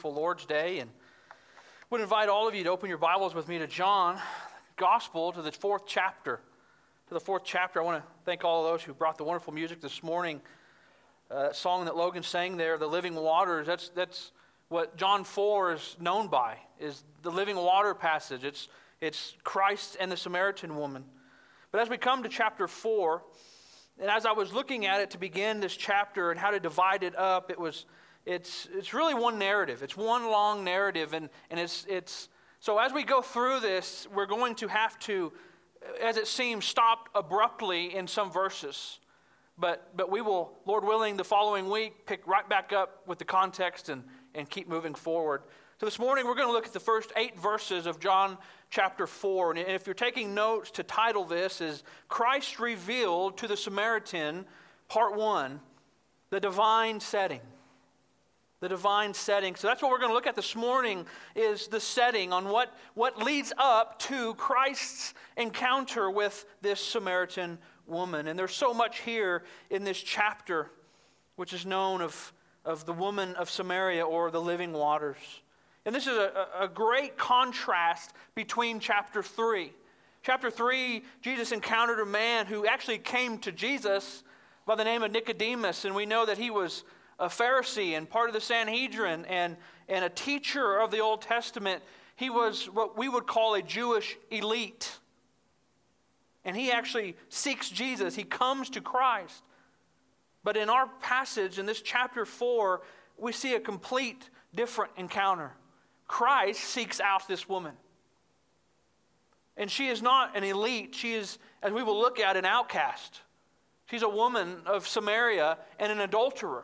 Lord's Day, and would invite all of you to open your Bibles with me to John Gospel, to the fourth chapter. I want to thank all of those who brought the wonderful music this morning. Song that Logan sang there, the living waters. That's what John 4 is known by, is the living water passage. It's Christ and the Samaritan woman. But as we come to chapter 4, and as I was looking at it to begin this chapter and how to divide it up, it's really one narrative. It's one long narrative, and it's so as we go through this, we're going to have to, as it seems, stop abruptly in some verses. But we will, Lord willing, the following week pick right back up with the context and keep moving forward. So this morning we're going to look at the first 8 verses of John chapter 4. And if you're taking notes, to title this is Christ Revealed to the Samaritan, Part 1, the Divine Setting. The divine setting. So that's what we're going to look at this morning, is the setting on what leads up to Christ's encounter with this Samaritan woman. And there's so much here in this chapter, which is known of the woman of Samaria, or the living waters. And this is a great contrast between chapter 3. Chapter 3, Jesus encountered a man who actually came to Jesus by the name of Nicodemus, and we know that he was a Pharisee and part of the Sanhedrin and a teacher of the Old Testament. He was what we would call a Jewish elite. And he actually seeks Jesus. He comes to Christ. But in our passage, in this chapter 4, we see a complete different encounter. Christ seeks out this woman. And she is not an elite. She is, as we will look at, an outcast. She's a woman of Samaria and an adulterer.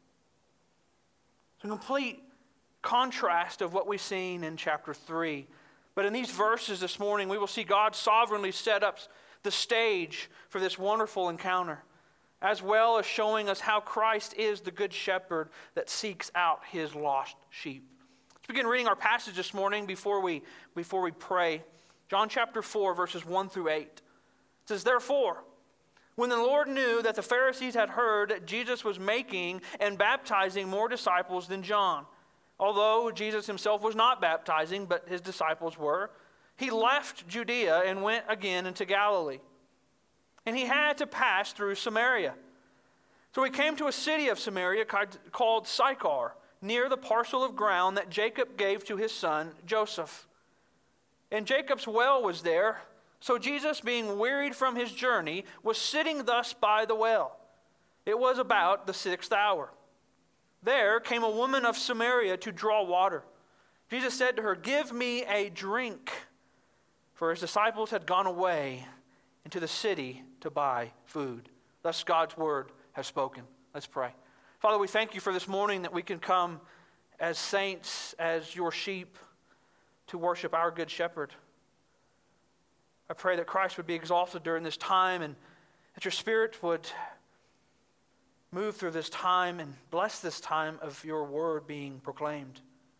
A complete contrast of what we've seen in chapter 3. But in these verses this morning, we will see God sovereignly set up the stage for this wonderful encounter, as well as showing us how Christ is the good shepherd that seeks out his lost sheep. Let's begin reading our passage this morning before we pray. John chapter 4, verses 1 through 8. It says, "Therefore, when the Lord knew that the Pharisees had heard that Jesus was making and baptizing more disciples than John, although Jesus himself was not baptizing, but his disciples were, he left Judea and went again into Galilee. And he had to pass through Samaria. So he came to a city of Samaria called Sychar, near the parcel of ground that Jacob gave to his son Joseph. And Jacob's well was there. So Jesus, being wearied from his journey, was sitting thus by the well. It was about the 6th hour. There came a woman of Samaria to draw water. Jesus said to her, 'Give me a drink,' for his disciples had gone away into the city to buy food." Thus God's word has spoken. Let's pray. Father, we thank you for this morning that we can come as saints, as your sheep, to worship our good shepherd. I pray that Christ would be exalted during this time, and that your Spirit would move through this time and bless this time of your word being proclaimed.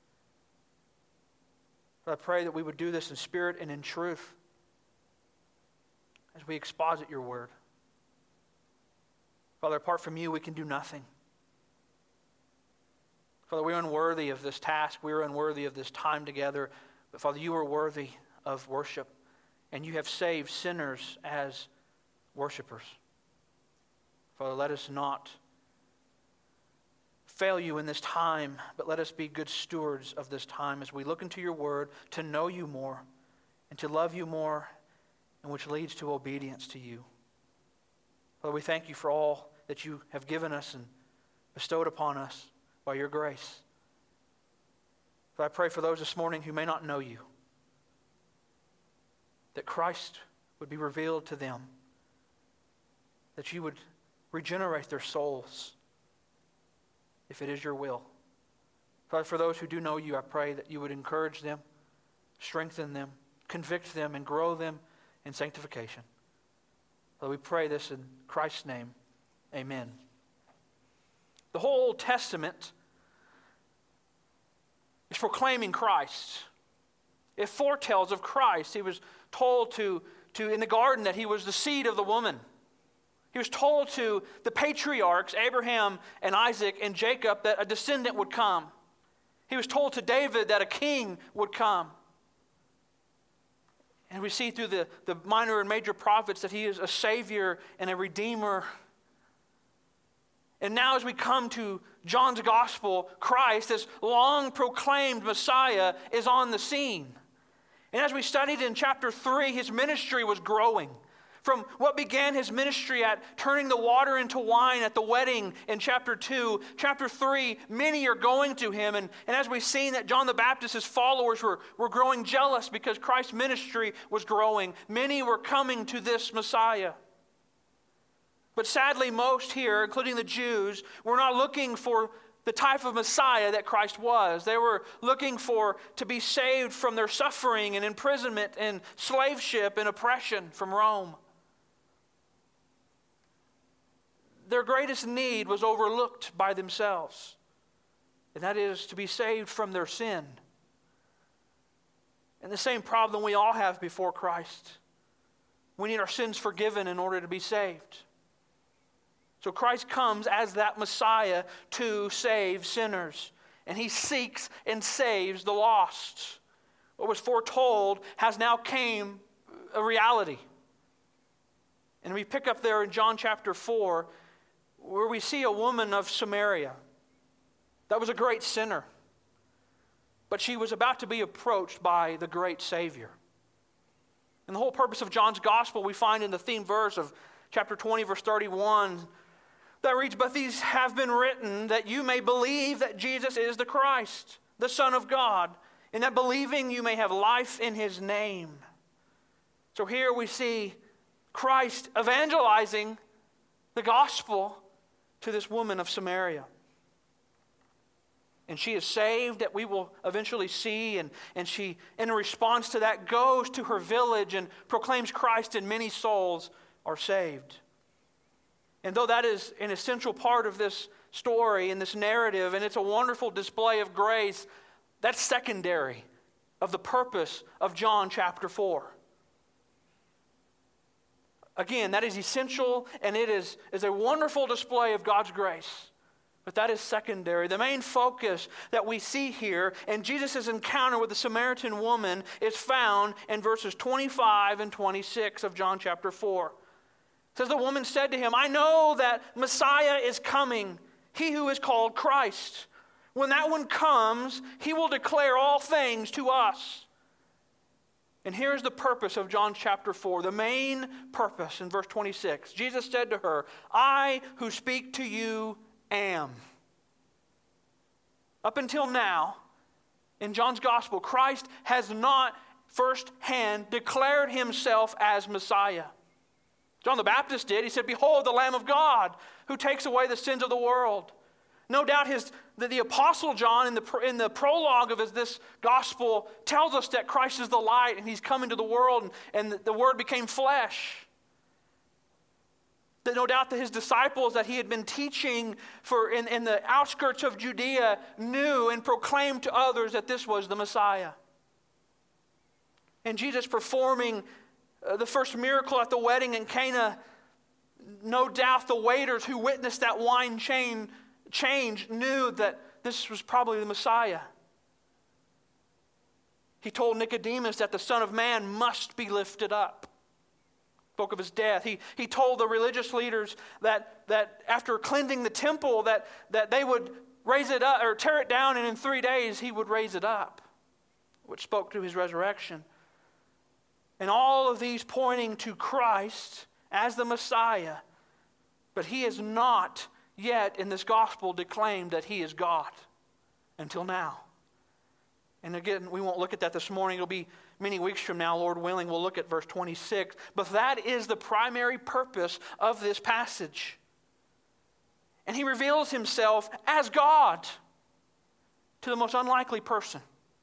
But I pray that we would do this in spirit and in truth as we exposit your word. Father, apart from you, we can do nothing. Father, we are unworthy of this task. We are unworthy of this time together. But Father, you are worthy of worship. And you have saved sinners as worshipers. Father, let us not fail you in this time, but let us be good stewards of this time as we look into your word to know you more and to love you more, and which leads to obedience to you. Father, we thank you for all that you have given us and bestowed upon us by your grace. Father, I pray for those this morning who may not know you, that Christ would be revealed to them, that you would regenerate their souls, if it is your will. Father, for those who do know you, I pray that you would encourage them, strengthen them, convict them, and grow them in sanctification. Father, we pray this in Christ's name. Amen. The whole Old Testament is proclaiming Christ. It foretells of Christ. He was told to in the garden that he was the seed of the woman. He was told to the patriarchs, Abraham and Isaac and Jacob, that a descendant would come. He was told to David that a king would come. And we see through the minor and major prophets that he is a Savior and a Redeemer. And now as we come to John's Gospel, Christ, this long proclaimed Messiah, is on the scene. And as we studied in chapter 3, his ministry was growing. From what began his ministry at turning the water into wine at the wedding in chapter 2, chapter 3, many are going to him. And as we've seen that John the Baptist's followers were growing jealous because Christ's ministry was growing. Many were coming to this Messiah. But sadly, most here, including the Jews, were not looking for the type of Messiah that Christ was. They were looking to be saved from their suffering and imprisonment and slaveship and oppression from Rome. Their greatest need was overlooked by themselves, and that is to be saved from their sin. And the same problem we all have before Christ. We need our sins forgiven in order to be saved. So Christ comes as that Messiah to save sinners, and he seeks and saves the lost. What was foretold has now came a reality. And we pick up there in John chapter 4, where we see a woman of Samaria that was a great sinner, but she was about to be approached by the great Savior. And the whole purpose of John's Gospel we find in the theme verse of chapter 20, verse 31, that reads, "But these have been written that you may believe that Jesus is the Christ, the Son of God, and that believing you may have life in his name." So here we see Christ evangelizing the gospel to this woman of Samaria. And she is saved, that we will eventually see, and she, in response to that, goes to her village and proclaims Christ, and many souls are saved. And though that is an essential part of this story and this narrative, and it's a wonderful display of grace, that's secondary of the purpose of John chapter 4. Again, that is essential, and it is a wonderful display of God's grace. But that is secondary. The main focus that we see here in Jesus' encounter with the Samaritan woman is found in verses 25 and 26 of John chapter 4. It says, "The woman said to him, 'I know that Messiah is coming, he who is called Christ. When that one comes, he will declare all things to us.'" And here's the purpose of John chapter 4, the main purpose in verse 26. Jesus said to her, "I who speak to you am." Up until now, in John's gospel, Christ has not firsthand declared himself as Messiah. John the Baptist did. He said, "Behold, the Lamb of God who takes away the sins of the world." No doubt the Apostle John in the prologue of this gospel tells us that Christ is the light and he's come into the world and the Word became flesh. That no doubt that his disciples that he had been teaching in the outskirts of Judea knew and proclaimed to others that this was the Messiah. And Jesus performing the first miracle at the wedding in Cana, no doubt the waiters who witnessed that wine change knew that this was probably the Messiah. He told Nicodemus that the Son of Man must be lifted up. Spoke of his death. He told the religious leaders that after cleansing the temple that they would raise it up or tear it down, and in 3 days he would raise it up, which spoke to his resurrection. And all of these pointing to Christ as the Messiah, but he is not yet in this gospel declaimed that he is God until now. And again, we won't look at that this morning. It'll be many weeks from now, Lord willing, we'll look at verse 26. But that is the primary purpose of this passage. And he reveals himself as God to the most unlikely person.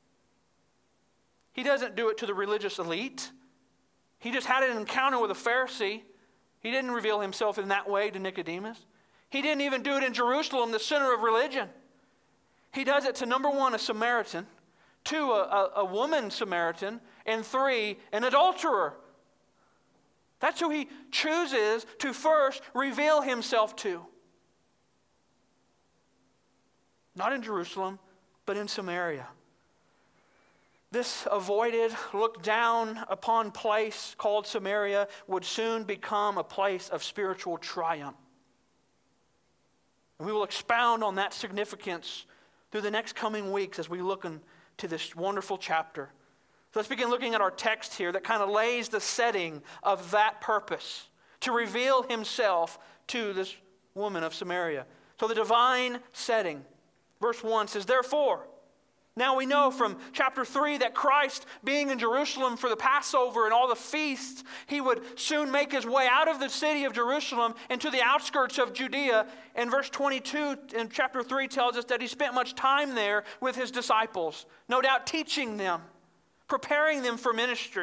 He doesn't do it to the religious elite. He just had an encounter with a Pharisee. He didn't reveal himself in that way to Nicodemus. He didn't even do it in Jerusalem, the center of religion. He does it to, number one, a Samaritan, two, a woman Samaritan, and three, an adulterer. That's who he chooses to first reveal himself to. Not in Jerusalem, but in Samaria. This avoided, looked down upon place called Samaria would soon become a place of spiritual triumph. And we will expound on that significance through the next coming weeks as we look into this wonderful chapter. So let's begin looking at our text here that kind of lays the setting of that purpose, to reveal himself to this woman of Samaria. So the divine setting. Verse 1 says, therefore, now we know from chapter 3 that Christ, being in Jerusalem for the Passover and all the feasts, he would soon make his way out of the city of Jerusalem into the outskirts of Judea. And verse 22 in chapter 3 tells us that he spent much time there with his disciples, no doubt teaching them, preparing them for ministry.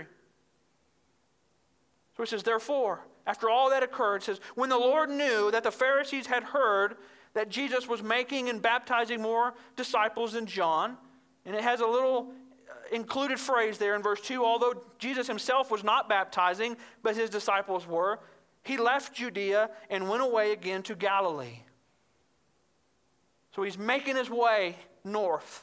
So he says, therefore, after all that occurred, it says, when the Lord knew that the Pharisees had heard that Jesus was making and baptizing more disciples than John, and it has a little included phrase there in verse 2, although Jesus himself was not baptizing, but his disciples were, he left Judea and went away again to Galilee. So he's making his way north.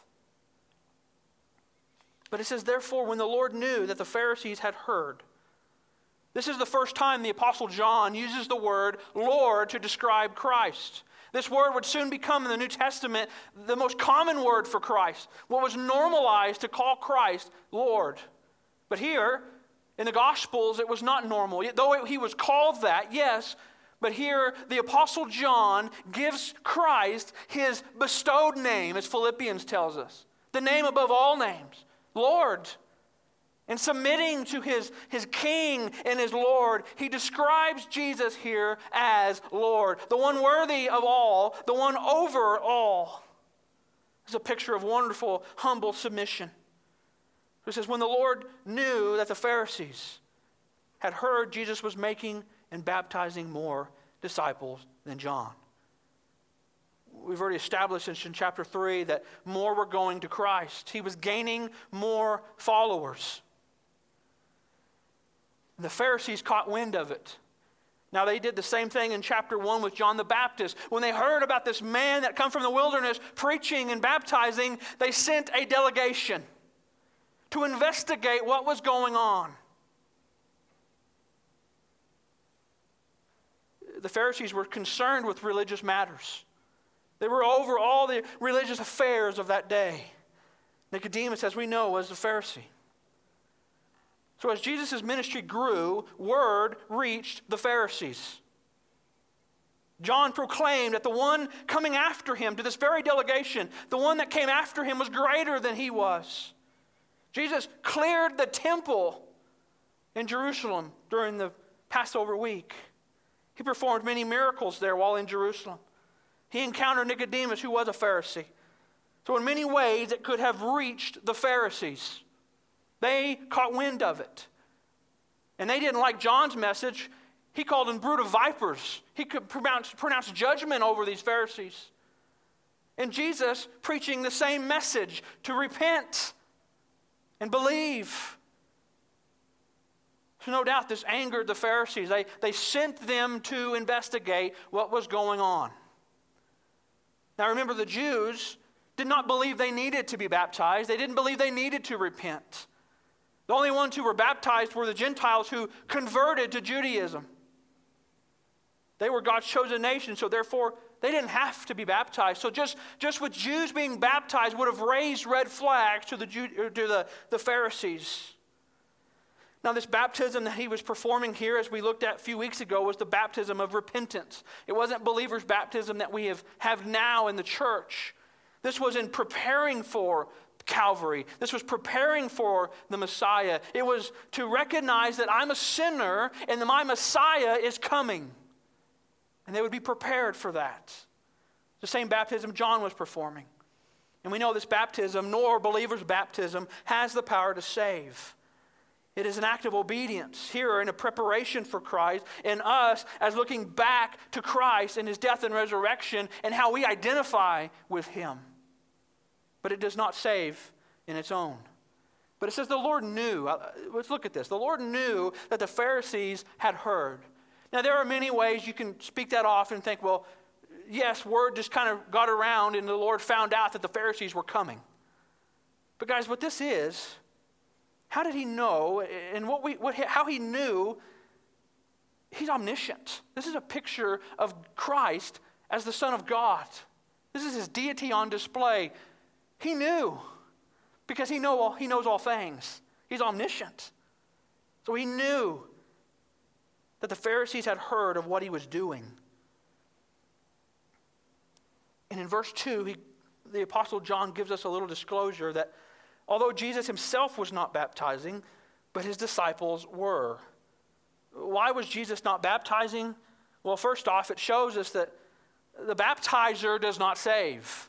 But it says, therefore, when the Lord knew that the Pharisees had heard. This is the first time the Apostle John uses the word Lord to describe Christ. This word would soon become in the New Testament the most common word for Christ, what was normalized to call Christ Lord. But here, in the Gospels, it was not normal. Though he was called that, yes, but here the Apostle John gives Christ his bestowed name, as Philippians tells us, the name above all names, Lord. And submitting to his King and his Lord, he describes Jesus here as Lord, the one worthy of all, the one over all. It's a picture of wonderful, humble submission. It says, when the Lord knew that the Pharisees had heard Jesus was making and baptizing more disciples than John. We've already established in chapter 3 that more were going to Christ. He was gaining more followers. The Pharisees caught wind of it. Now they did the same thing in chapter 1 with John the Baptist. When they heard about this man that come from the wilderness preaching and baptizing, they sent a delegation to investigate what was going on. The Pharisees were concerned with religious matters. They were over all the religious affairs of that day. Nicodemus, as we know, was a Pharisee. So as Jesus' ministry grew, word reached the Pharisees. John proclaimed that the one coming after him, to this very delegation, the one that came after him was greater than he was. Jesus cleared the temple in Jerusalem during the Passover week. He performed many miracles there while in Jerusalem. He encountered Nicodemus, who was a Pharisee. So in many ways, it could have reached the Pharisees. They caught wind of it. And they didn't like John's message. He called them brood of vipers. He could pronounce judgment over these Pharisees. And Jesus preaching the same message, to repent and believe. So no doubt this angered the Pharisees. They sent them to investigate what was going on. Now remember, the Jews did not believe they needed to be baptized. They didn't believe they needed to repent. The only ones who were baptized were the Gentiles who converted to Judaism. They were God's chosen nation, so therefore they didn't have to be baptized. So just with Jews being baptized would have raised red flags to the Pharisees. Now this baptism that he was performing here, as we looked at a few weeks ago, was the baptism of repentance. It wasn't believers' baptism that we have now in the church. This was in preparing for Calvary. This was preparing for the Messiah. It was to recognize that I'm a sinner and that my Messiah is coming. And they would be prepared for that. The same baptism John was performing. And we know this baptism, nor believers' baptism, has the power to save. It is an act of obedience here in a preparation for Christ, and us as looking back to Christ and his death and resurrection and how we identify with him. But it does not save in its own. But it says the Lord knew. Let's look at this. The Lord knew that the Pharisees had heard. Now there are many ways you can speak that off and think, well, yes, word just kind of got around and the Lord found out that the Pharisees were coming. But guys, what this is, how did he know, and how he knew, he's omniscient. This is a picture of Christ as the Son of God. This is his deity on display. He knew, because he knows all things. He's omniscient. So he knew that the Pharisees had heard of what he was doing. And in verse 2, the Apostle John gives us a little disclosure that although Jesus himself was not baptizing, but his disciples were. Why was Jesus not baptizing? Well, first off, it shows us that the baptizer does not save.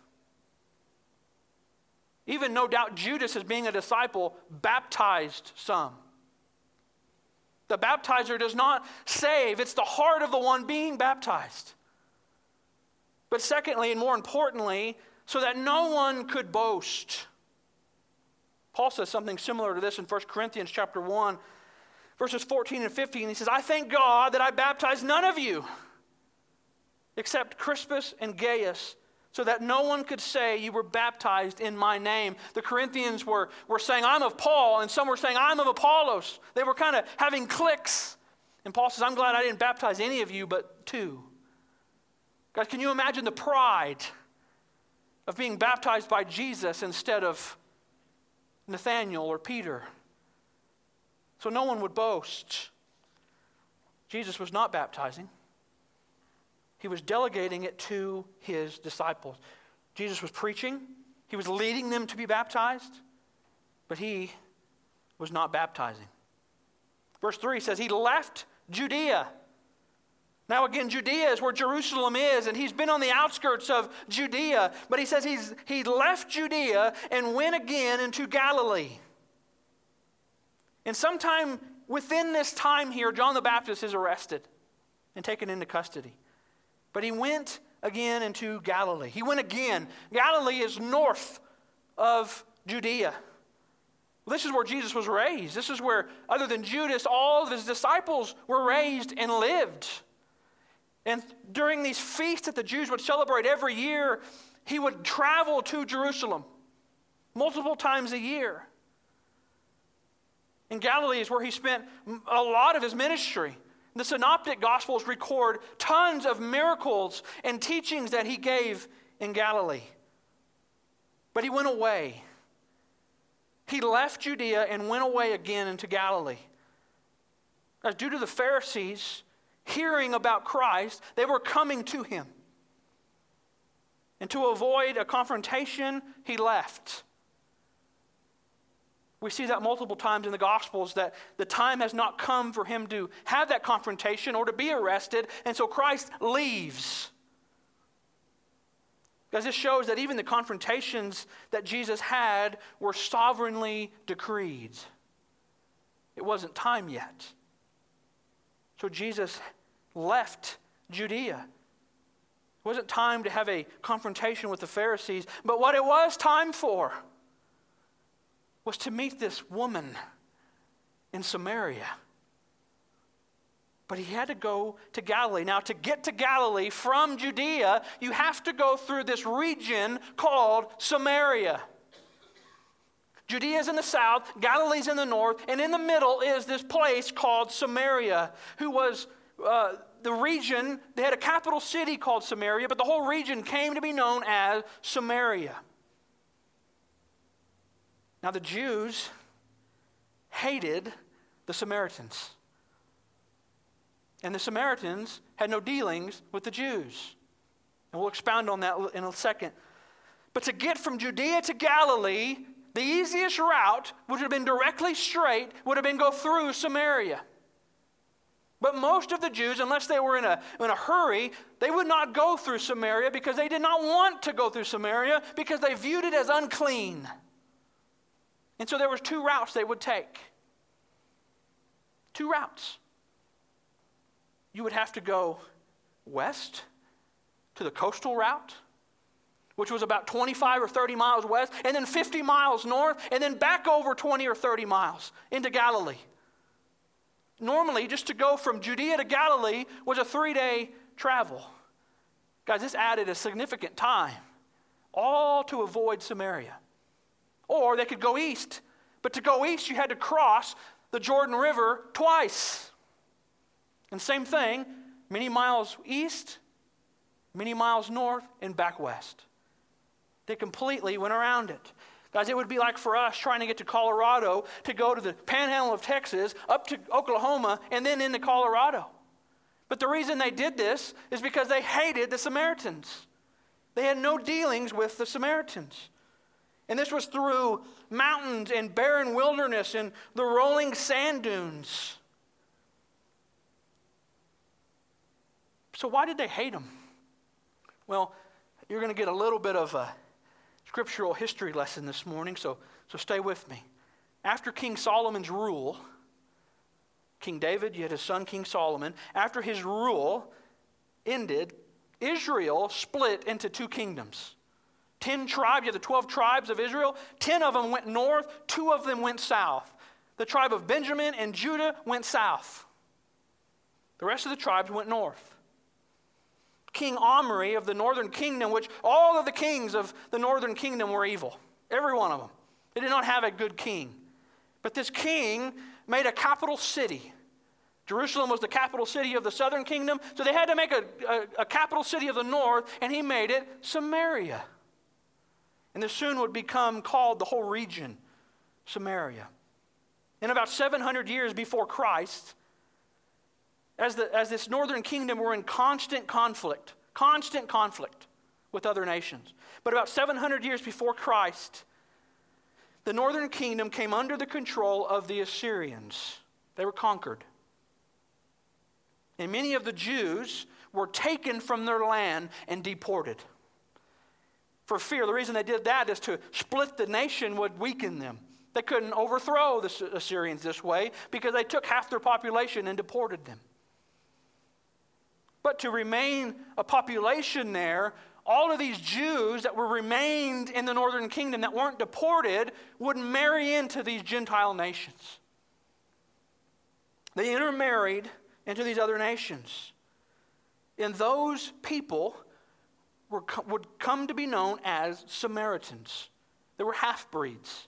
Even no doubt Judas, as being a disciple, baptized some. The baptizer does not save. It's the heart of the one being baptized. But secondly, and more importantly, so that no one could boast. Paul says something similar to this in 1 Corinthians chapter 1, verses 14 and 15. He says, I thank God that I baptized none of you except Crispus and Gaius, so that no one could say you were baptized in my name. The Corinthians were saying, I'm of Paul, and some were saying, I'm of Apollos. They were kind of having cliques. And Paul says, I'm glad I didn't baptize any of you but two. Guys, can you imagine the pride of being baptized by Jesus instead of Nathaniel or Peter? So no one would boast. Jesus was not baptizing. He was delegating it to his disciples. Jesus was preaching. He was leading them to be baptized, but he was not baptizing. Verse 3 says he left Judea. Now again, Judea is where Jerusalem is, and he's been on the outskirts of Judea, but he says he left Judea and went again into Galilee. And sometime within this time here, John the Baptist is arrested and taken into custody. But he went again into Galilee. He went again. Galilee is north of Judea. This is where Jesus was raised. This is where, other than Judas, all of his disciples were raised and lived. And during these feasts that the Jews would celebrate every year, he would travel to Jerusalem multiple times a year. And Galilee is where he spent a lot of his ministry. The Synoptic Gospels record tons of miracles and teachings that he gave in Galilee. But he went away. He left Judea and went away again into Galilee. As due to the Pharisees hearing about Christ, they were coming to him. And to avoid a confrontation, he left. We see that multiple times in the Gospels, that the time has not come for him to have that confrontation or to be arrested, and so Christ leaves. Because this shows that even the confrontations that Jesus had were sovereignly decreed. It wasn't time yet. So Jesus left Judea. It wasn't time to have a confrontation with the Pharisees, but what it was time for was to meet this woman in Samaria. But he had to go to Galilee. Now, to get to Galilee from Judea, you have to go through this region called Samaria. Judea is in the south, Galilee's in the north, and in the middle is this place called Samaria, who was the region. They had a capital city called Samaria, but the whole region came to be known as Samaria. Now, the Jews hated the Samaritans. And the Samaritans had no dealings with the Jews. And we'll expound on that in a second. But to get from Judea to Galilee, the easiest route, which would have been directly straight, would have been go through Samaria. But most of the Jews, unless they were in a hurry, they would not go through Samaria because they did not want to go through Samaria because they viewed it as unclean. And so there was two routes they would take. Two routes. You would have to go west to the coastal route, which was about 25 or 30 miles west, and then 50 miles north, and then back over 20 or 30 miles into Galilee. Normally, just to go from Judea to Galilee was a 3-day travel. Guys, this added a significant time, all to avoid Samaria. Or they could go east. But to go east, you had to cross the Jordan River twice. And same thing, many miles east, many miles north, and back west. They completely went around it. Guys, it would be like for us trying to get to Colorado, to go to the panhandle of Texas, up to Oklahoma, and then into Colorado. But the reason they did this is because they hated the Samaritans. They had no dealings with the Samaritans. And this was through mountains and barren wilderness and the rolling sand dunes. So why did they hate them? Well, you're going to get a little bit of a scriptural history lesson this morning, so stay with me. After King Solomon's rule, King David, you had his son King Solomon. After his rule ended, Israel split into two kingdoms. 10 tribes, you had the 12 tribes of Israel. 10 of them went north, 2 of them went south. The tribe of Benjamin and Judah went south. The rest of the tribes went north. King Omri of the northern kingdom, which all of the kings of the northern kingdom were evil. Every one of them. They did not have a good king. But this king made a capital city. Jerusalem was the capital city of the southern kingdom, so they had to make a capital city of the north, and he made it Samaria. And this soon would become called the whole region, Samaria. In about 700 years before Christ, as this northern kingdom were in constant conflict with other nations. But about 700 years before Christ, the northern kingdom came under the control of the Assyrians. They were conquered. And many of the Jews were taken from their land and deported. For fear, the reason they did that is to split the nation would weaken them. They couldn't overthrow the Assyrians this way because they took half their population and deported them. But to remain a population there, all of these Jews that were remained in the northern kingdom that weren't deported would marry into these Gentile nations. They intermarried into these other nations. And those people would come to be known as Samaritans. They were half-breeds.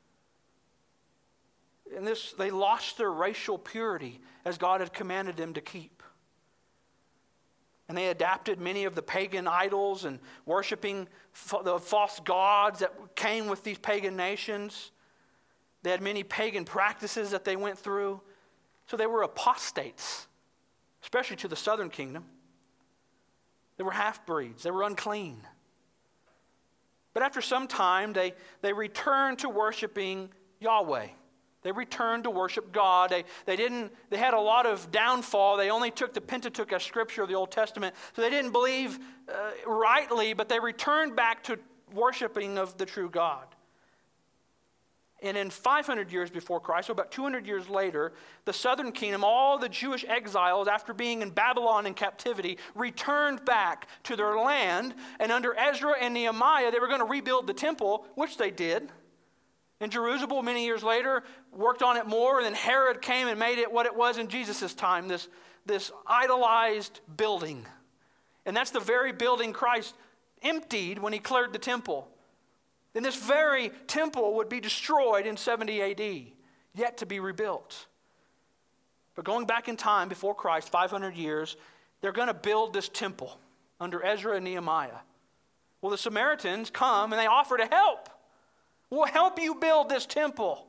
And they lost their racial purity as God had commanded them to keep. And they adapted many of the pagan idols and worshiping the false gods that came with these pagan nations. They had many pagan practices that they went through. So they were apostates, especially to the southern kingdom. They were half-breeds. They were unclean. But after some time, they returned to worshiping Yahweh. They returned to worship God. They had a lot of downfall. They only took the Pentateuch as scripture of the Old Testament. So they didn't believe rightly, but they returned back to worshiping of the true God. And in 500 years before Christ, so about 200 years later, the southern kingdom, all the Jewish exiles, after being in Babylon in captivity, returned back to their land. And under Ezra and Nehemiah, they were going to rebuild the temple, which they did. And Jerusalem, many years later, worked on it more. And then Herod came and made it what it was in Jesus' time, this idolized building. And that's the very building Christ emptied when he cleared the temple. Then this very temple would be destroyed in 70 AD, yet to be rebuilt. But going back in time before Christ, 500 years, they're going to build this temple under Ezra and Nehemiah. Well, the Samaritans come and they offer to help. We'll help you build this temple.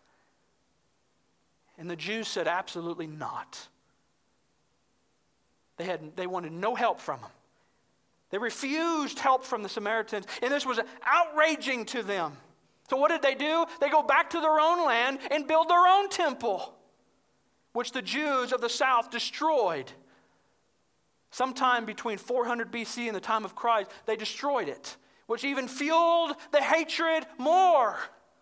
And the Jews said absolutely not. They wanted no help from them. They refused help from the Samaritans, and this was outraging to them. So what did they do? They go back to their own land and build their own temple, which the Jews of the south destroyed. Sometime between 400 BC and the time of Christ, they destroyed it, which even fueled the hatred more.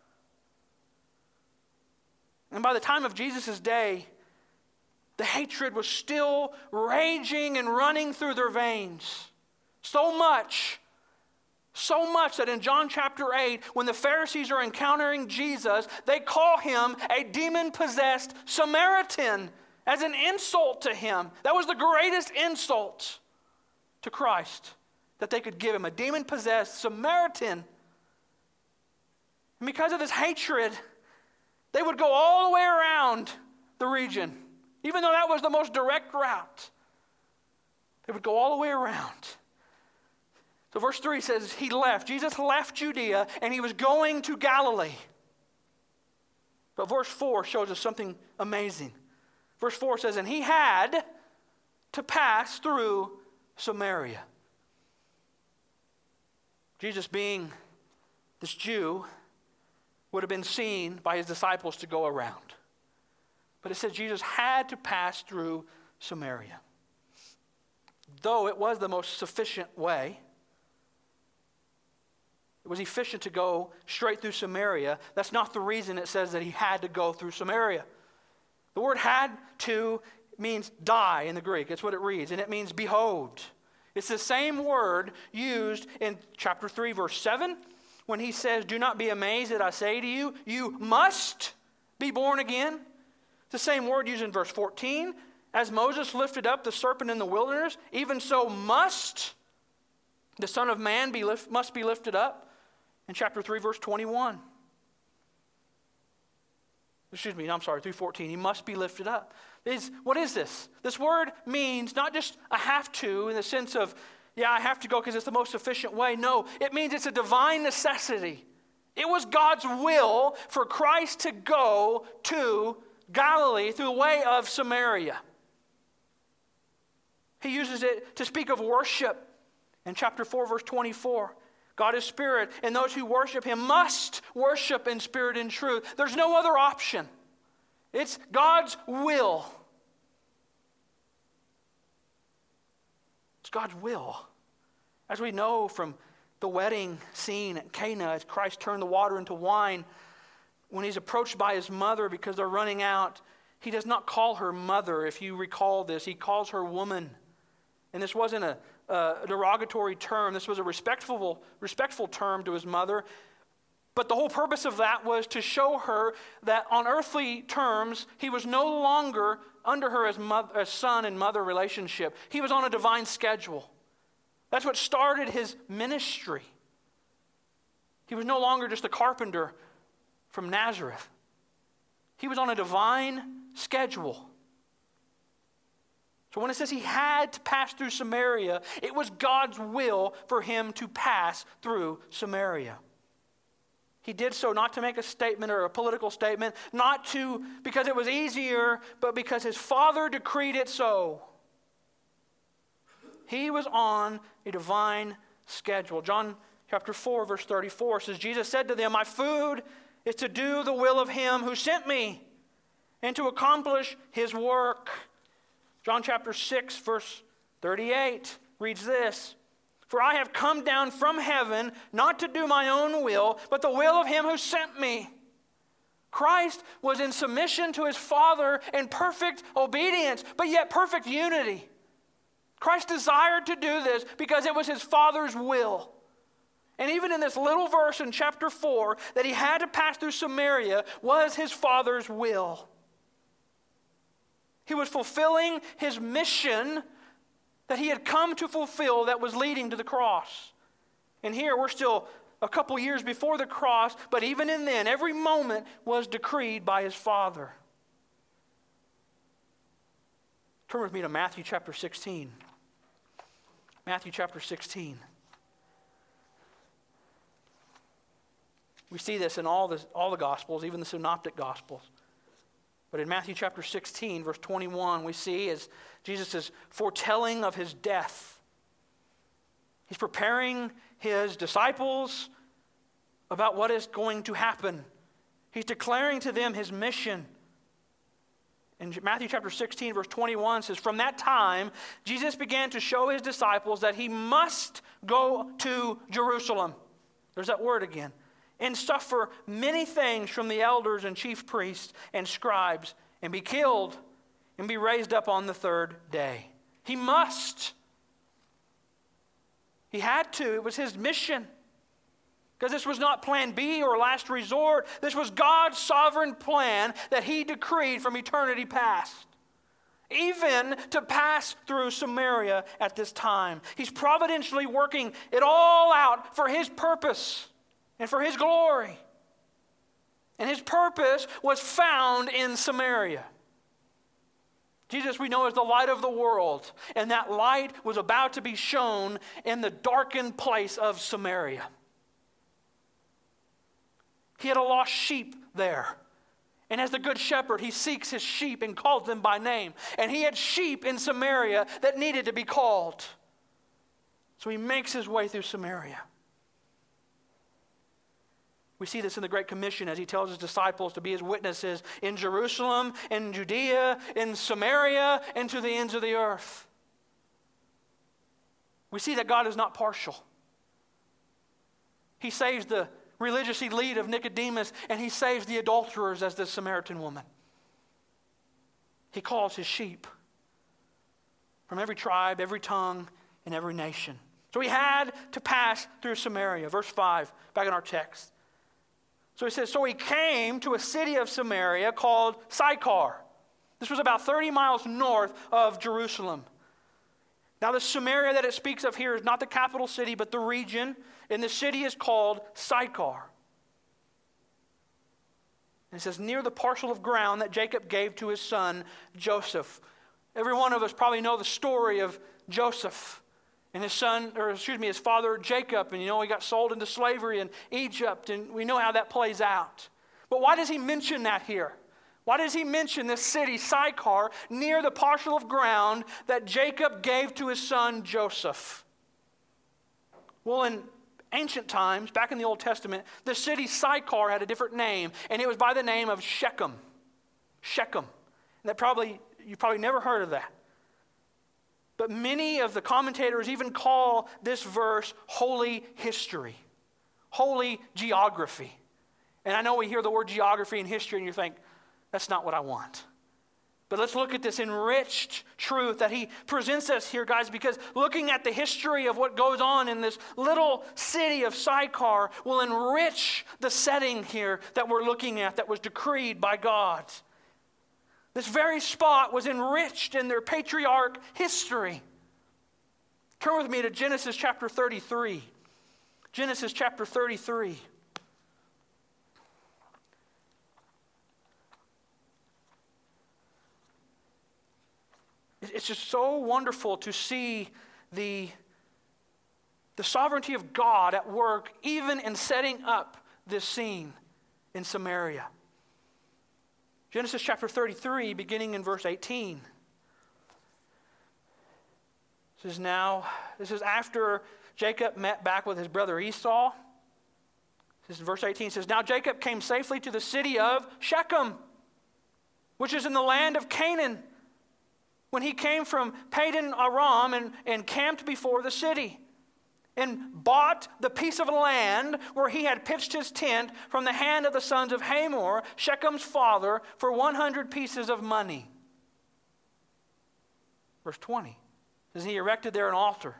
And by the time of Jesus' day, the hatred was still raging and running through their veins. So much that in John chapter 8, when the Pharisees are encountering Jesus, they call him a demon-possessed Samaritan as an insult to him. That was the greatest insult. to Christ that they could give him, a demon-possessed Samaritan. And because of this hatred, they would go all the way around the region. Even though that was the most direct route, they would go all the way around. So verse 3 says he left. Jesus left Judea and he was going to Galilee. But verse 4 shows us something amazing. Verse 4 says, and he had to pass through Samaria. Jesus, being this Jew, would have been seen by his disciples to go around. But it says Jesus had to pass through Samaria. Though it was the most sufficient way, it was efficient to go straight through Samaria. That's not the reason it says that he had to go through Samaria. The word had to means die in the Greek. It's what it reads. And it means behoved. It's the same word used in chapter 3, verse 7, when he says, do not be amazed that I say to you, you must be born again. It's the same word used in verse 14. As Moses lifted up the serpent in the wilderness, even so must the Son of Man must be lifted up. In chapter 3, verse 21. 3:14. He must be lifted up. What is this? This word means not just I have to in the sense of, yeah, I have to go because it's the most efficient way. No, it means it's a divine necessity. It was God's will for Christ to go to Galilee through the way of Samaria. He uses it to speak of worship in chapter 4, verse 24. God is spirit, and those who worship him must worship in spirit and truth. There's no other option. It's God's will. It's God's will. As we know from the wedding scene at Cana, as Christ turned the water into wine, when he's approached by his mother because they're running out, he does not call her mother, if you recall this. He calls her woman. And this wasn't a derogatory term. This was a respectful term to his mother. But the whole purpose of that was to show her that on earthly terms, he was no longer under her as son and mother relationship. He was on a divine schedule. That's what started his ministry. He was no longer just a carpenter from Nazareth. He was on a divine schedule. So when it says he had to pass through Samaria, it was God's will for him to pass through Samaria. He did so not to make a statement or a political statement, not to because it was easier, but because his Father decreed it so. He was on a divine schedule. John chapter 4, verse 34 says, Jesus said to them, my food is to do the will of him who sent me and to accomplish his work. John chapter 6, verse 38 reads this, for I have come down from heaven not to do my own will, but the will of him who sent me. Christ was in submission to his Father in perfect obedience, but yet perfect unity. Christ desired to do this because it was his Father's will. And even in this little verse in chapter 4, that he had to pass through Samaria was his Father's will. He was fulfilling his mission that he had come to fulfill that was leading to the cross. And here we're still a couple years before the cross, but even in then, every moment was decreed by his Father. Turn with me to Matthew chapter 16. Matthew chapter 16. We see this in all the Gospels, even the Synoptic Gospels. But in Matthew chapter 16, verse 21, we see as Jesus is foretelling of his death. He's preparing his disciples about what is going to happen. He's declaring to them his mission. In Matthew chapter 16, verse 21 says, from that time, Jesus began to show his disciples that he must go to Jerusalem. There's that word again. And suffer many things from the elders and chief priests and scribes, and be killed, and be raised up on the third day. He must. He had to. It was his mission. Because this was not plan B or last resort. This was God's sovereign plan that he decreed from eternity past. even to pass through Samaria at this time. He's providentially working it all out for his purpose and for his glory. And his purpose was found in Samaria. Jesus, we know, is the light of the world, and that light was about to be shown in the darkened place of Samaria. He had a lost sheep there. And as the good shepherd, he seeks his sheep and calls them by name. And he had sheep in Samaria that needed to be called. So he makes his way through Samaria. We see this in the Great Commission as he tells his disciples to be his witnesses in Jerusalem, in Judea, in Samaria, and to the ends of the earth. We see that God is not partial. He saves the religious elite of Nicodemus, and he saves the adulterers as the Samaritan woman. He calls his sheep from every tribe, every tongue, and every nation. So he had to pass through Samaria. Verse 5, back in our text. So he says, so he came to a city of Samaria called Sychar. This was about 30 miles north of Jerusalem. Now the Samaria that it speaks of here is not the capital city, but the region. And the city is called Sychar. And it says, near the parcel of ground that Jacob gave to his son Joseph. Every one of us probably know the story of Joseph and his father Jacob. And he got sold into slavery in Egypt. And we know how that plays out. But why does he mention that here? Why does he mention this city, Sychar, near the parcel of ground that Jacob gave to his son Joseph? Well, in ancient times, back in the Old Testament, the city Sychar had a different name, and it was by the name of Shechem. Shechem. And you probably never heard of that. But many of the commentators even call this verse holy history, holy geography. And I know we hear the word geography and history, and you think, that's not what I want. But let's look at this enriched truth that he presents us here, guys, because looking at the history of what goes on in this little city of Sychar will enrich the setting here that we're looking at that was decreed by God. This very spot was enriched in their patriarch history. Turn with me to Genesis chapter 33. Genesis chapter 33. It's just so wonderful to see the sovereignty of God at work, even in setting up this scene in Samaria. Genesis chapter 33, beginning in verse 18. This is after Jacob met back with his brother Esau. This is verse 18. It says, now Jacob came safely to the city of Shechem, which is in the land of Canaan, when he came from Padan Aram and camped before the city, and bought the piece of land where he had pitched his tent from the hand of the sons of Hamor, Shechem's father, for 100 pieces of money. Verse 20 says, he erected there an altar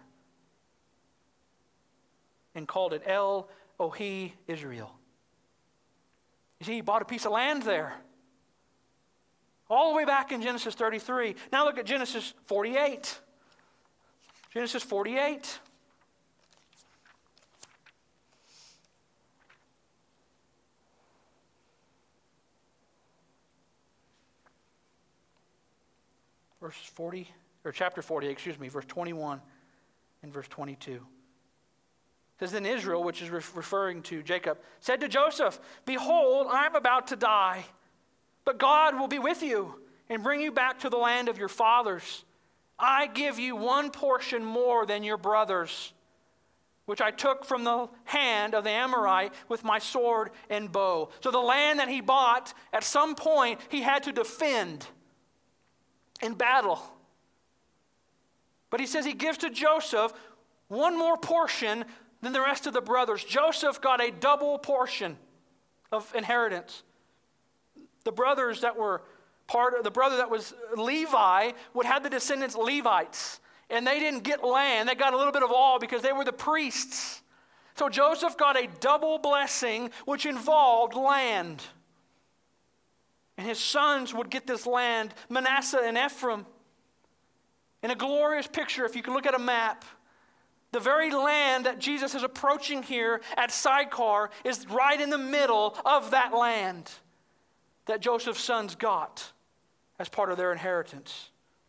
and called it El Ohi Israel. You see, he bought a piece of land there. All the way back in Genesis 33. Now look at Genesis 48. Genesis 48. Verse 40, or chapter 40, verse 21 and verse 22. It says, then Israel, which is referring to Jacob, said to Joseph, behold, I am about to die. But God will be with you and bring you back to the land of your fathers. I give you one portion more than your brothers, which I took from the hand of the Amorite with my sword and bow. So the land that he bought, at some point, he had to defend in battle. But he says he gives to Joseph one more portion than the rest of the brothers. Joseph got a double portion of inheritance. The brothers that were the brother that was Levi would have the descendants Levites. And they didn't get land. They got a little bit of all because they were the priests. So Joseph got a double blessing which involved land. And his sons would get this land, Manasseh and Ephraim. In a glorious picture, if you can look at a map, the very land that Jesus is approaching here at Sychar is right in the middle of that land that Joseph's sons got as part of their inheritance.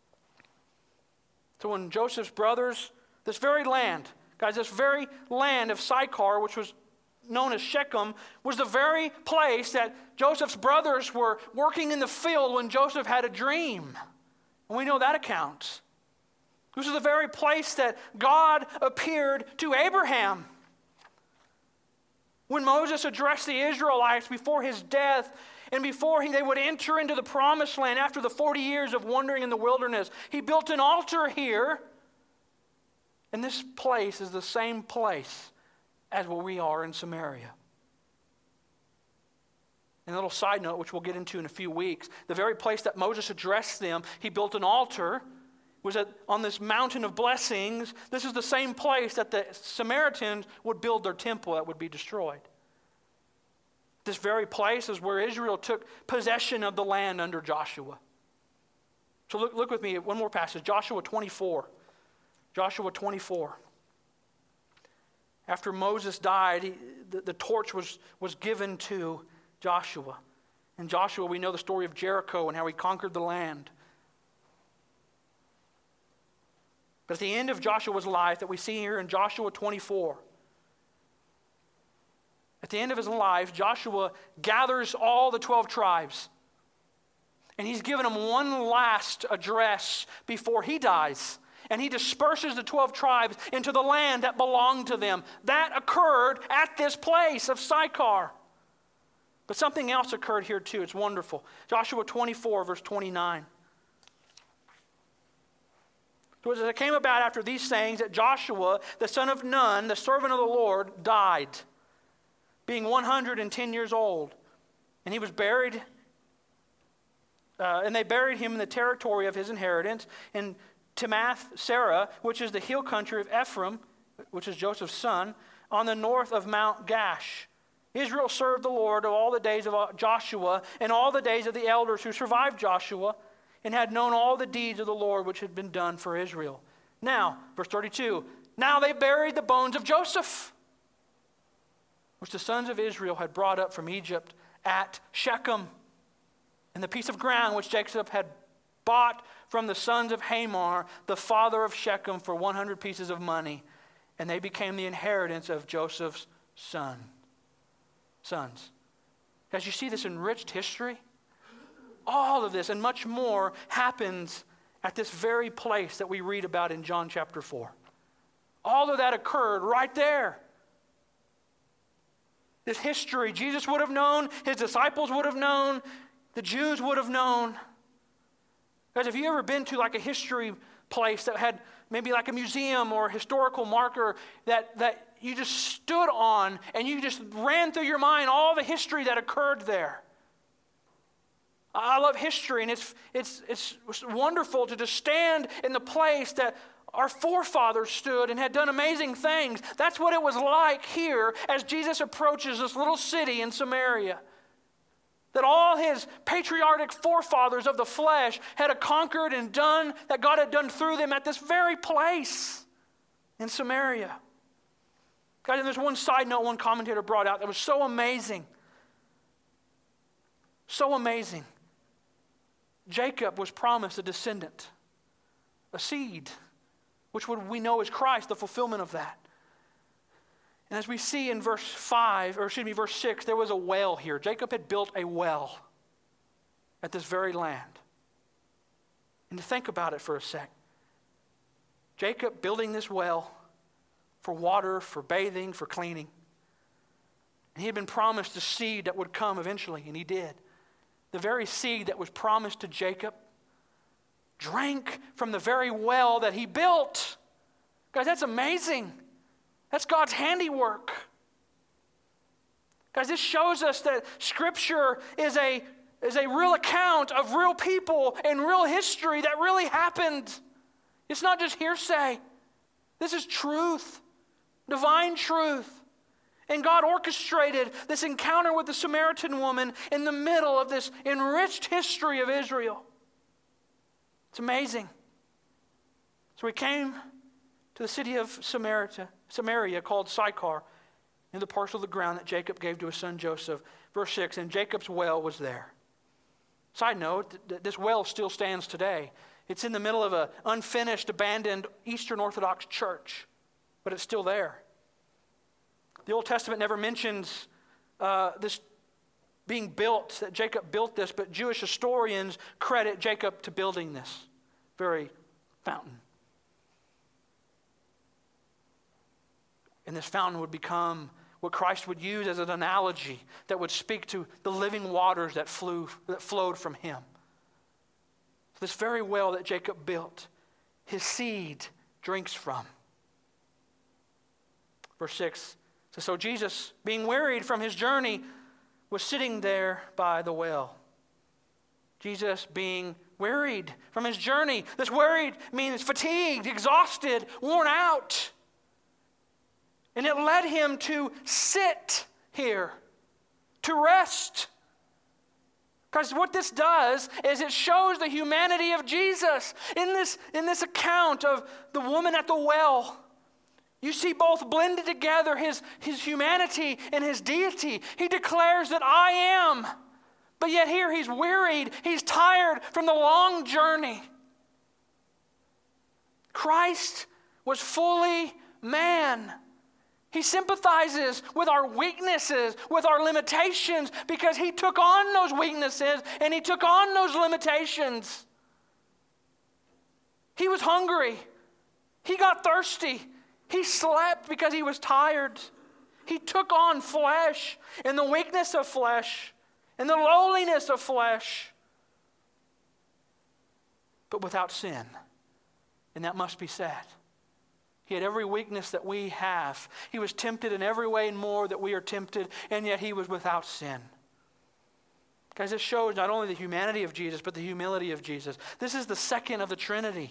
So when Joseph's brothers, this very land, guys, this very land of Sychar, which was known as Shechem, was the very place that Joseph's brothers were working in the field when Joseph had a dream. And we know that account. This is the very place that God appeared to Abraham. When Moses addressed the Israelites before his death and before they would enter into the promised land after the 40 years of wandering in the wilderness, he built an altar here. And this place is the same place as where we are in Samaria. And a little side note, which we'll get into in a few weeks, the very place that Moses addressed them, he built an altar, was on this mountain of blessings. This is the same place that the Samaritans would build their temple that would be destroyed. This very place is where Israel took possession of the land under Joshua. So look with me at one more passage, Joshua 24. Joshua 24. After Moses died, the torch was given to Joshua. In Joshua, we know the story of Jericho and how he conquered the land. But at the end of Joshua's life that we see here in Joshua 24, at the end of his life, Joshua gathers all the 12 tribes. And he's given them one last address before he dies. And he disperses the 12 tribes into the land that belonged to them. That occurred at this place of Sychar. But something else occurred here too. It's wonderful. Joshua 24, verse 29. So it came about after these sayings that Joshua, the son of Nun, the servant of the Lord, died, being 110 years old. And he was buried, and they buried him in the territory of his inheritance in Timnath Serah, which is the hill country of Ephraim, which is Joseph's son, on the north of Mount Gash. Israel served the Lord all the days of Joshua and all the days of the elders who survived Joshua, and had known all the deeds of the Lord which had been done for Israel. Now, verse 32, now they buried the bones of Joseph, which the sons of Israel had brought up from Egypt at Shechem, and the piece of ground which Jacob had bought from the sons of Hamor, the father of Shechem, for 100 pieces of money, and they became the inheritance of Joseph's sons. As you see this enriched history, all of this and much more happens at this very place that we read about in John chapter 4. All of that occurred right there. This history, Jesus would have known, his disciples would have known, the Jews would have known. Guys, have you ever been to like a history place that had maybe like a museum or a historical marker that you just stood on and you just ran through your mind all the history that occurred there? I love history, and it's wonderful to just stand in the place that our forefathers stood and had done amazing things. That's what it was like here as Jesus approaches this little city in Samaria. That all his patriotic forefathers of the flesh had conquered and done, that God had done through them at this very place in Samaria. Guys, and there's one side note one commentator brought out that was so amazing. So amazing. Jacob was promised a descendant, a seed, which we know is Christ, the fulfillment of that. And as we see in verse 6, there was a well here. Jacob had built a well at this very land. And to think about it for a sec. Jacob building this well for water, for bathing, for cleaning. And he had been promised a seed that would come eventually, and he did. The very seed that was promised to Jacob drank from the very well that he built. Guys, that's amazing. That's God's handiwork. Guys, this shows us that Scripture is a real account of real people and real history that really happened. It's not just hearsay. This is truth, divine truth. And God orchestrated this encounter with the Samaritan woman in the middle of this enriched history of Israel. It's amazing. So he came to the city of Samaria called Sychar, in the parcel of the ground that Jacob gave to his son Joseph. Verse 6, and Jacob's well was there. Side note, this well still stands today. It's in the middle of an unfinished, abandoned Eastern Orthodox church, but it's still there. The Old Testament never mentions this being built, that Jacob built this, but Jewish historians credit Jacob to building this very fountain. And this fountain would become what Christ would use as an analogy that would speak to the living waters that flowed from him. This very well that Jacob built, his seed drinks from. Verse 6 says, so Jesus, being wearied from his journey, was sitting there by the well. Jesus being wearied from his journey. This worried means fatigued, exhausted, worn out. And it led him to sit here, to rest. Because what this does is it shows the humanity of Jesus. In this account of the woman at the well, you see both blended together, his humanity and his deity. He declares that I am, but yet here he's wearied, he's tired from the long journey. Christ was fully man. He sympathizes with our weaknesses, with our limitations, because he took on those weaknesses and he took on those limitations. He was hungry. He got thirsty. He slept because he was tired. He took on flesh and the weakness of flesh and the lowliness of flesh, but without sin. And that must be said. He had every weakness that we have. He was tempted in every way and more that we are tempted, and yet he was without sin. Guys, this shows not only the humanity of Jesus, but the humility of Jesus. This is the second of the Trinity.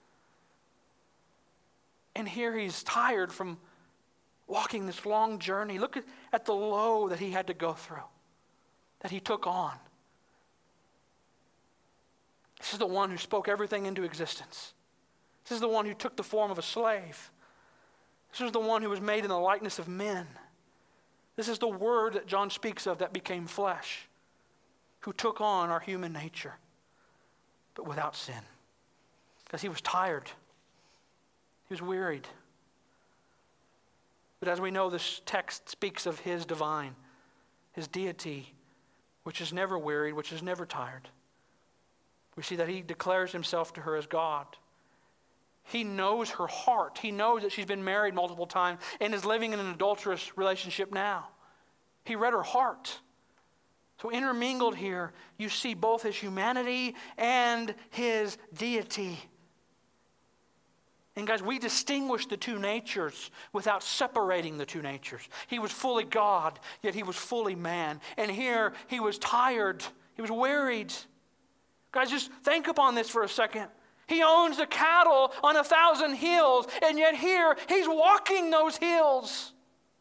And here he's tired from walking this long journey. Look at the low that he had to go through, that he took on. This is the one who spoke everything into existence. This is the one who took the form of a slave. This is the one who was made in the likeness of men. This is the Word that John speaks of that became flesh, who took on our human nature, but without sin. Because he was tired. He was wearied. But as we know, this text speaks of his divine, his deity, which is never wearied, which is never tired. We see that he declares himself to her as God. He knows her heart. He knows that she's been married multiple times and is living in an adulterous relationship now. He read her heart. So intermingled here, you see both his humanity and his deity. And guys, we distinguish the two natures without separating the two natures. He was fully God, yet he was fully man. And here, he was tired. He was wearied. Guys, just think upon this for a second. He owns the cattle on 1,000 hills, and yet here, he's walking those hills.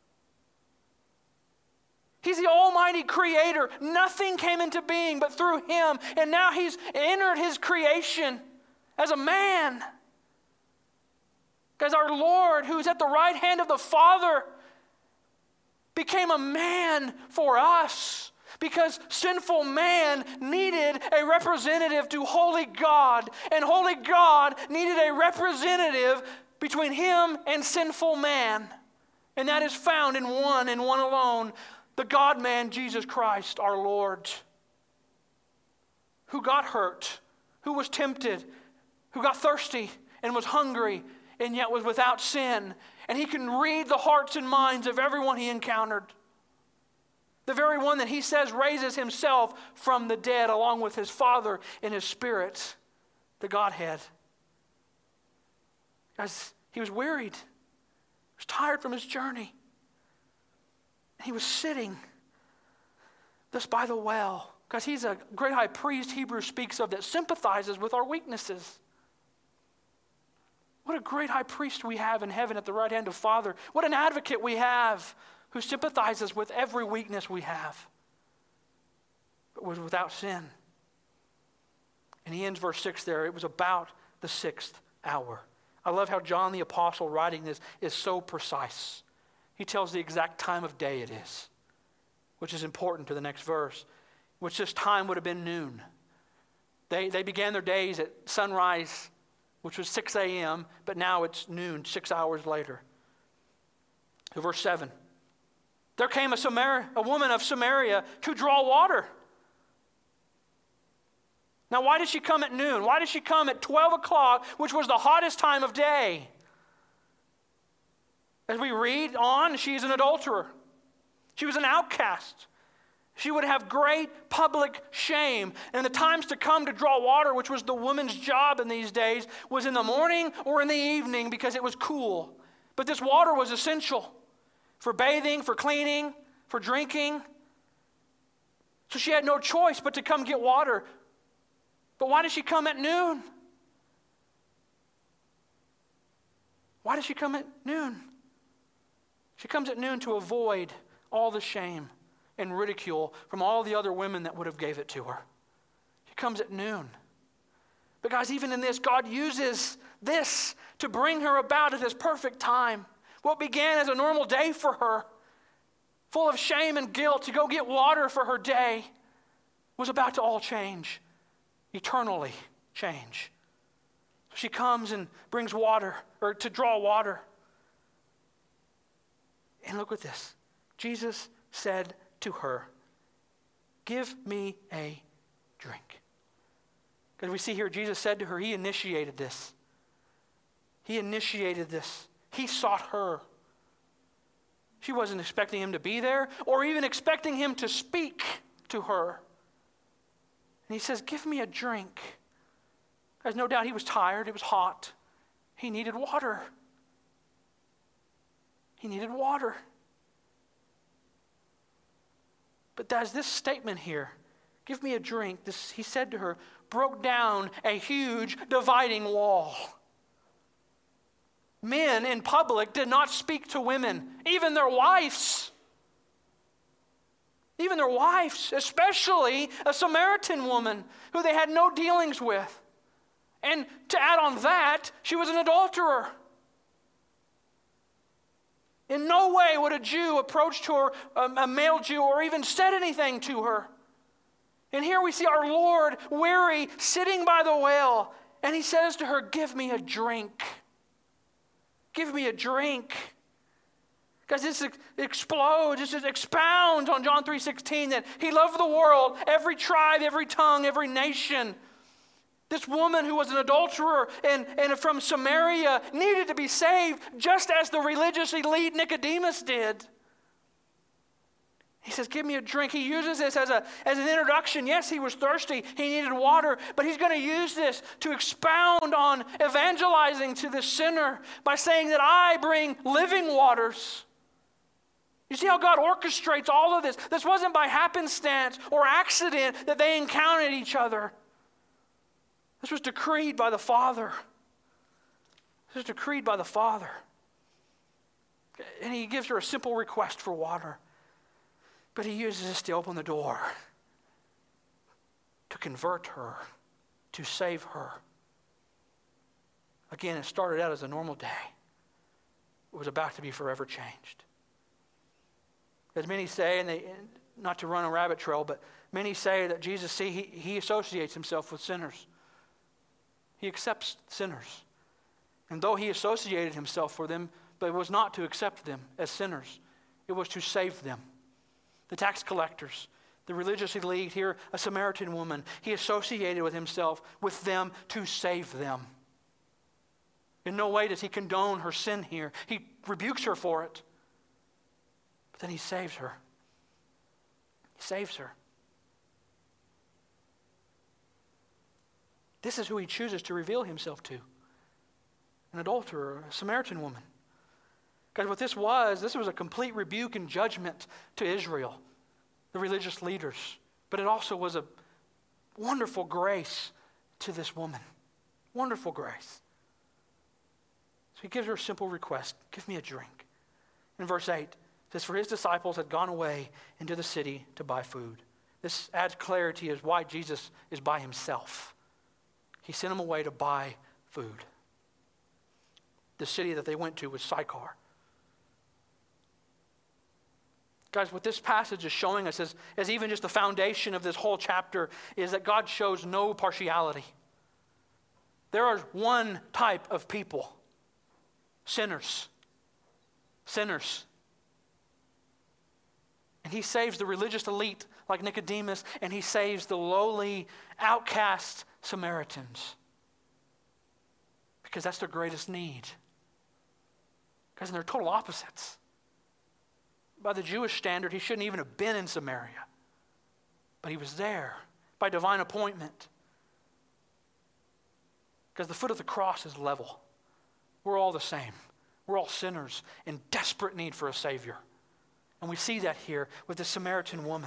He's the almighty creator. Nothing came into being but through him, and now he's entered his creation as a man. Guys, our Lord, who's at the right hand of the Father, became a man for us. Because sinful man needed a representative to holy God, and holy God needed a representative between him and sinful man. And that is found in one and one alone, the God-man, Jesus Christ, our Lord, who got hurt, who was tempted, who got thirsty and was hungry, and yet was without sin. And he can read the hearts and minds of everyone he encountered. The very one that he says raises himself from the dead along with his Father and his Spirit, the Godhead. Guys, he was wearied. He was tired from his journey. He was sitting thus by the well. Guys, he's a great high priest, Hebrews speaks of, that sympathizes with our weaknesses. What a great high priest we have in heaven at the right hand of Father. What an advocate we have who sympathizes with every weakness we have, but was without sin. And he ends verse 6 there. It was about the 6th hour. I love how John the Apostle writing this is so precise. He tells the exact time of day it is, which is important to the next verse, which this time would have been noon. They began their days at sunrise, which was 6 a.m., but now it's noon, 6 hours later. Verse 7. There came a woman of Samaria to draw water. Now, why did she come at noon? Why did she come at 12 o'clock, which was the hottest time of day? As we read on, she's an adulterer. She was an outcast. She would have great public shame. And the times to come to draw water, which was the woman's job in these days, was in the morning or in the evening because it was cool. But this water was essential for bathing, for cleaning, for drinking. So she had no choice but to come get water. But why did she come at noon? Why did she come at noon? She comes at noon to avoid all the shame and ridicule from all the other women that would have gave it to her. She comes at noon. But guys, even in this, God uses this to bring her about at this perfect time. What began as a normal day for her, full of shame and guilt to go get water for her day, was about to all change, eternally change. So she comes and brings water, or to draw water. And look at this. Jesus said to her, "Give me a drink." Because we see here, Jesus said to her, he initiated this. He initiated this. He sought her. She wasn't expecting him to be there or even expecting him to speak to her. And he says, "Give me a drink." Guys, no doubt he was tired. It was hot. He needed water. He needed water. But there's this statement here, "Give me a drink," this, he said to her, broke down a huge dividing wall. Men in public did not speak to women, even their wives. Even their wives, especially a Samaritan woman who they had no dealings with. And to add on that, she was an adulterer. In no way would a Jew approach to her, a male Jew, or even said anything to her. And here we see our Lord, weary, sitting by the well, and he says to her, "Give me a drink. Give me a drink." Guys, this explodes, this expounds on John 3:16 that he loved the world, every tribe, every tongue, every nation. This woman who was an adulterer and from Samaria needed to be saved just as the religious elite Nicodemus did. He says, "Give me a drink." He uses this as an introduction. Yes, he was thirsty. He needed water. But he's going to use this to expound on evangelizing to this sinner by saying that I bring living waters. You see how God orchestrates all of this? This wasn't by happenstance or accident that they encountered each other. This was decreed by the Father. This was decreed by the Father. And he gives her a simple request for water. But he uses this to open the door, to convert her, to save her. Again, it started out as a normal day. It was about to be forever changed. As many say, and not to run a rabbit trail, but many say that Jesus, he associates himself with sinners. He accepts sinners. And though he associated himself with them, but it was not to accept them as sinners. It was to save them. The tax collectors, the religious elite here, a Samaritan woman, he associated with himself with them to save them. In no way does he condone her sin here. He rebukes her for it. But then he saves her. He saves her. This is who he chooses to reveal himself to. An adulterer, a Samaritan woman. Because what this was a complete rebuke and judgment to Israel, the religious leaders. But it also was a wonderful grace to this woman. Wonderful grace. So he gives her a simple request. "Give me a drink." In verse 8, it says, "For his disciples had gone away into the city to buy food." This adds clarity as why Jesus is by himself. He sent them away to buy food. the city that they went to was Sychar. Guys, what this passage is showing us as even just the foundation of this whole chapter is that God shows no partiality. There is one type of people, sinners. Sinners. And he saves the religious elite like Nicodemus, and he saves the lowly, outcast Samaritans. Because that's their greatest need. Guys, and they're total opposites. By the Jewish standard, he shouldn't even have been in Samaria. But he was there by divine appointment. Because the foot of the cross is level. We're all the same. We're all sinners in desperate need for a Savior. And we see that here with the Samaritan woman.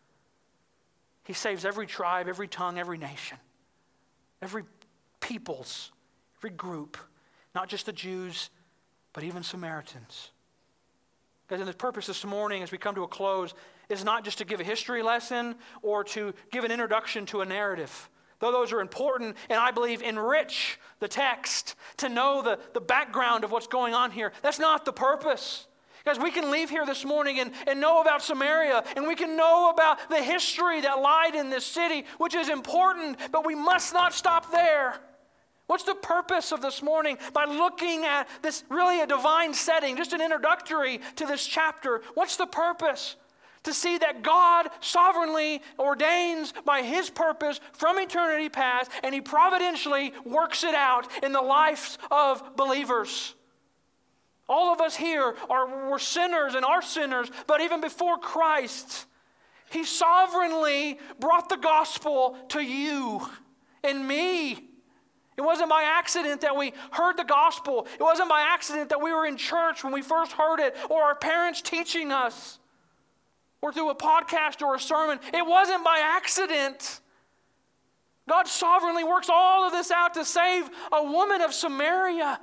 He saves every tribe, every tongue, every nation, every peoples, every group, not just the Jews, but even Samaritans. Guys, and the purpose this morning as we come to a close is not just to give a history lesson or to give an introduction to a narrative. Though those are important and I believe enrich the text to know the background of what's going on here. That's not the purpose. Guys, we can leave here this morning and know about Samaria, and we can know about the history that lied in this city, which is important, but we must not stop there. What's the purpose of this morning? By looking at this really a divine setting, just an introductory to this chapter, what's the purpose? To see that God sovereignly ordains by His purpose from eternity past, and He providentially works it out in the lives of believers. All of us here we're sinners and are sinners, but even before Christ, He sovereignly brought the gospel to you and me. It wasn't by accident that we heard the gospel. It wasn't by accident that we were in church when we first heard it, or our parents teaching us, or through a podcast or a sermon. It wasn't by accident. God sovereignly works all of this out to save a woman of Samaria.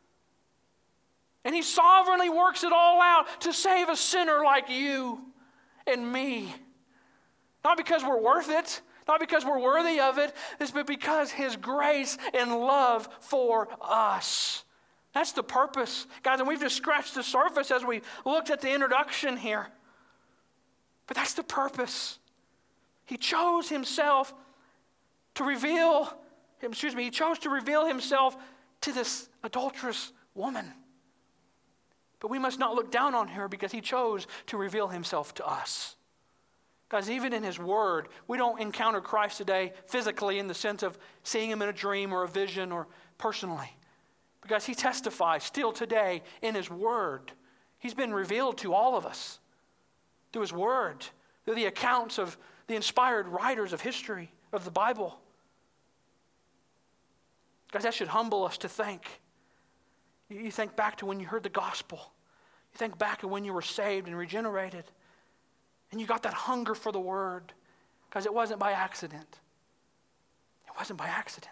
And He sovereignly works it all out to save a sinner like you and me. Not because we're worth it, not because we're worthy of it, but because His grace and love for us. That's the purpose. Guys, and we've just scratched the surface as we looked at the introduction here. But that's the purpose. He chose Himself to reveal, He chose to reveal Himself to this adulterous woman. But we must not look down on her because He chose to reveal Himself to us. Guys, even in His Word, we don't encounter Christ today physically in the sense of seeing Him in a dream or a vision or personally. Because He testifies still today in His Word. He's been revealed to all of us through His Word, through the accounts of the inspired writers of history, of the Bible. Guys, that should humble us to think. You think back to when you heard the gospel. You think back to when you were saved and regenerated. And you got that hunger for the Word. Because it wasn't by accident. It wasn't by accident.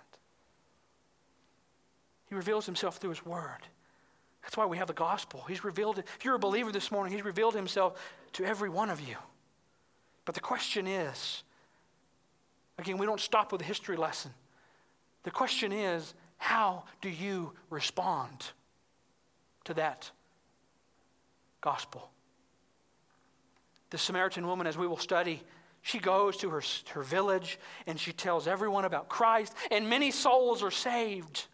He reveals Himself through His Word. That's why we have the gospel. He's revealed it. If you're a believer this morning, He's revealed Himself to every one of you. But the question is, again, we don't stop with a history lesson. The question is, how do you respond to that gospel? The Samaritan woman, as we will study, she goes to her village and she tells everyone about Christ, and many souls are saved.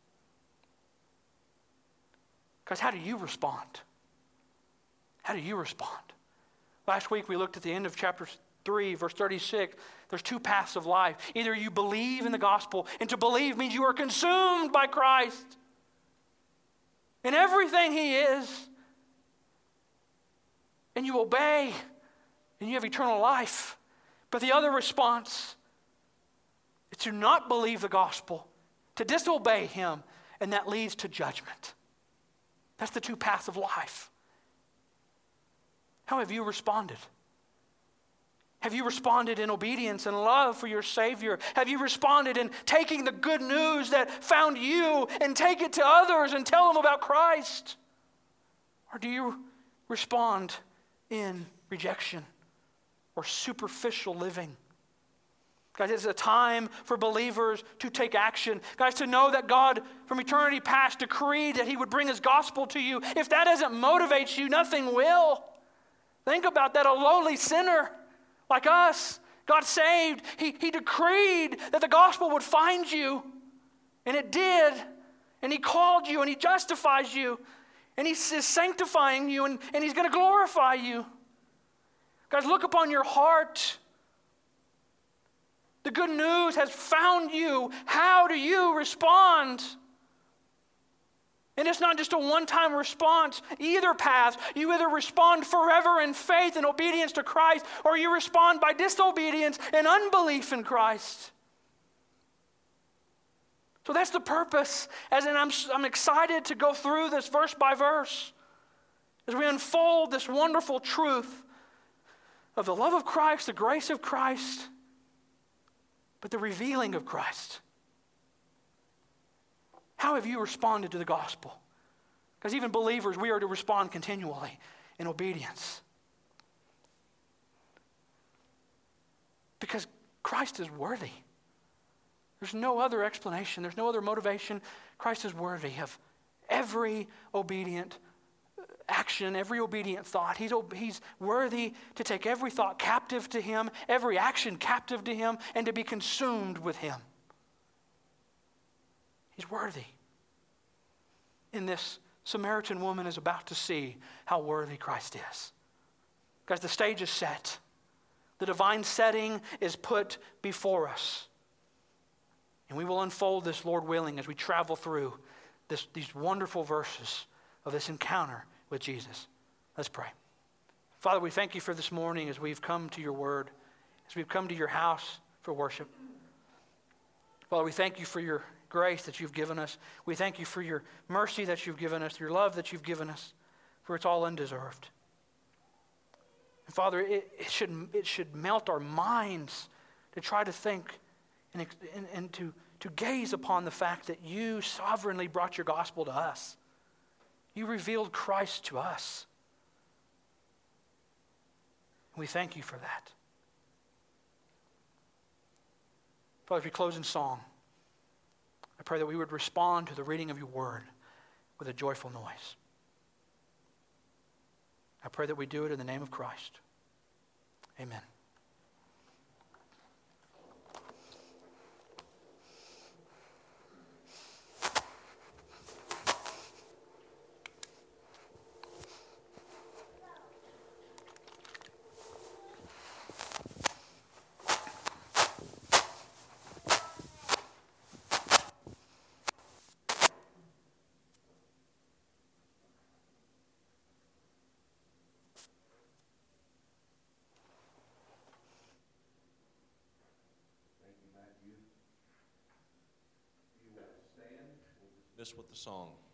Because how do you respond? How do you respond? Last week we looked at the end of chapter 3, verse 36. There's two paths of life. Either you believe in the gospel, and to believe means you are consumed by Christ and everything He is, and you obey, and you have eternal life. But the other response is to not believe the gospel, to disobey Him, and that leads to judgment. That's the two paths of life. How have you responded? Have you responded in obedience and love for your Savior? Have you responded in taking the good news that found you and take it to others and tell them about Christ? Or do you respond in rejection or superficial living? Guys, it's a time for believers to take action. Guys, to know that God from eternity past decreed that He would bring His gospel to you. If that doesn't motivate you, nothing will. Think about that, a lowly sinner like us, God saved. He decreed that the gospel would find you, and it did. And He called you, and He justifies you, and He is sanctifying you, and He's going to glorify you. Guys, look upon your heart. The good news has found you. How do you respond? And it's not just a one-time response. Either path, you either respond forever in faith and obedience to Christ, or you respond by disobedience and unbelief in Christ. So that's the purpose. I'm excited to go through this verse by verse as we unfold this wonderful truth of the love of Christ, the grace of Christ, but the revealing of Christ. How have you responded to the gospel? Because even believers, we are to respond continually in obedience. Because Christ is worthy. There's no other explanation. There's no other motivation. Christ is worthy of every obedient action, every obedient thought. He's worthy to take every thought captive to Him, every action captive to Him, and to be consumed with Him. He's worthy. And this Samaritan woman is about to see how worthy Christ is. Guys, the stage is set. The divine setting is put before us. And we will unfold this, Lord willing, as we travel through these wonderful verses of this encounter with Jesus. Let's pray. Father, we thank You for this morning as we've come to Your word, as we've come to Your house for worship. Father, we thank You for Your grace that You've given us. We thank You for Your mercy that You've given us, Your love that You've given us, for it's all undeserved. And Father, it should melt our minds to try to think and to gaze upon the fact that You sovereignly brought Your gospel to us. You revealed Christ to us. And we thank You for that. Father, as we close in song, I pray that we would respond to the reading of Your word with a joyful noise. I pray that we do it in the name of Christ. Amen. This with the song.